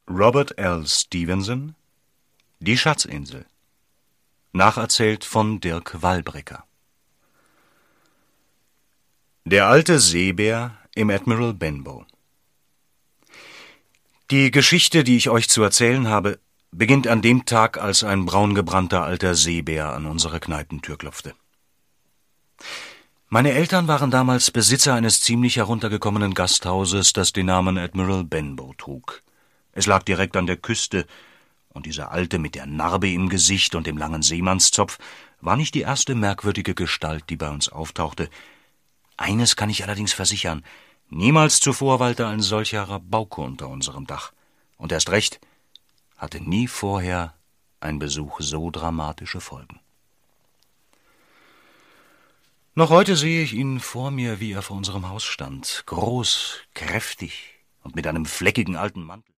Robert L. Stevenson, Die Schatzinsel. Nacherzählt von Dirk Wallbrecker. Der alte Seebär im Admiral Benbow. Die Geschichte, die ich euch zu erzählen habe, beginnt an dem Tag, als ein braungebrannter alter Seebär an unsere Kneipentür klopfte. Meine Eltern waren damals Besitzer eines ziemlich heruntergekommenen Gasthauses, das den Namen Admiral Benbow trug. Es lag direkt an der Küste, und dieser Alte mit der Narbe im Gesicht und dem langen Seemannszopf war nicht die erste merkwürdige Gestalt, die bei uns auftauchte. Eines kann ich allerdings versichern: niemals zuvor weilte ein solcher Rabauke unter unserem Dach. Und erst recht hatte nie vorher ein Besuch so dramatische Folgen. Noch heute sehe ich ihn vor mir, wie er vor unserem Haus stand, groß, kräftig und mit einem fleckigen alten Mantel.